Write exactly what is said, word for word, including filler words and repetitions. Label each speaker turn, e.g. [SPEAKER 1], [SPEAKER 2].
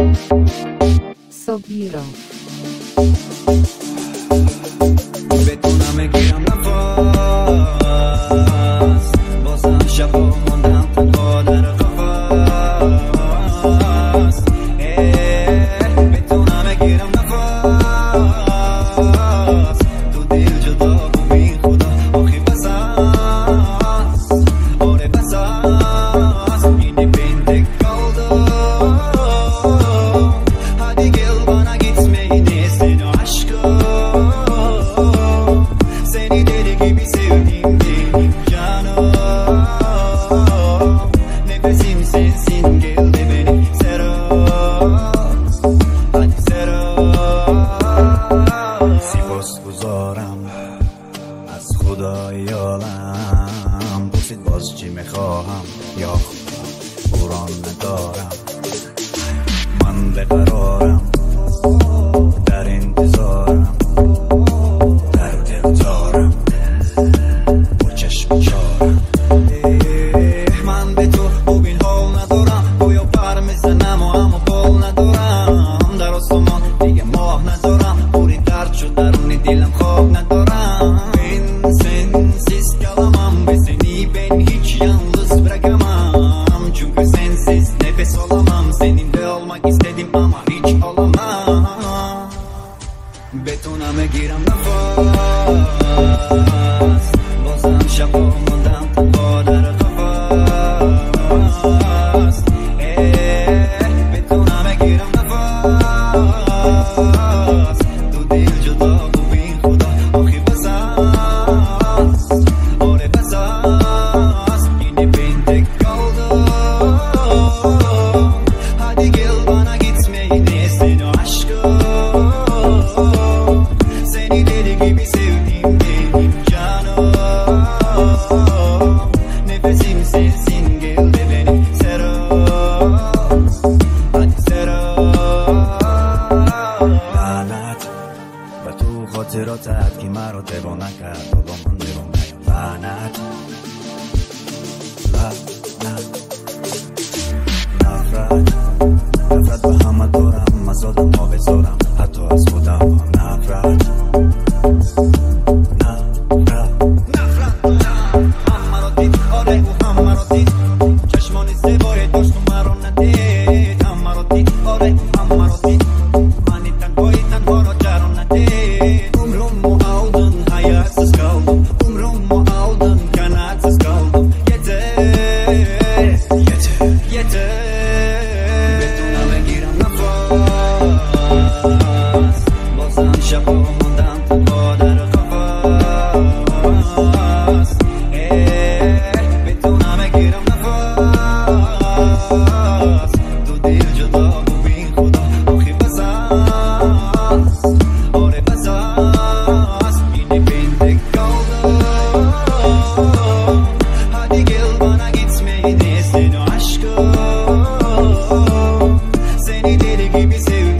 [SPEAKER 1] Sobiro
[SPEAKER 2] بتونم بگیرم نفس بازم شبا موندم تنها در قفس بتونم بگیرم نفس تو دل جدا ببین خدا آخی بس است آره بس است yine ben tek kaldım hadi gel bana gitmeyini seni aşkım seni deli gibi sevdim benim canım nefesim sensin gel de beni seros hadi seros سپاس گذارم از خدای عالم پرسید باز چی میخواهم یا خدا قرآن ندارم من بقرارم در انتظارم در دل دارم با چشم چارم من به تو خوبین حال ندارم گویا پر میزنم و اما بال ندارم در آسمان دیگه ماه ندارم پوری درد شد درونی دلم خواب ندارم ben sensiz kalamam ve seni ben hiç yalnız bırakamam çünkü sensiz nefes alamam seninle olmak istedim ama hiç olamam betonam giram nefes bozan şapamdan tangolar kafas betonam giram nefes tu dil juda bu bin khuda akhi basas ore basas yine ben tek kaldım hadi gel bana gitmeyini seni aşkım seni deli gibi sevdim benim canım nefesim sensin gel de beni seros hadi seros لعنت و تو خاطراتت که مرا دیوانه کرد بابا من دیوانه لعنت لعنت نفرت نفرت به همه دارم از آدم ها بذارم حتی از خودم هم نفرت نفرت نفرت هم مرا دید آره او هم مرا دید چشمان زیبای داشت و مرا ندید هم مرا دید آره او هم مرا دید منی تنهایی تنها را جرا ندید umrumu aldın hayatsız kaldım umrumu aldın kanatsız kaldım yeter yeter yeter betonam giram nefes bozan şapamdan tango در قفس betonam giram nefes tu dil juda bubin khuda akhi basas ore basas yine ben tek kaldım hadi gel bana gitmeyini seni aşkım seni deli gibi sevdim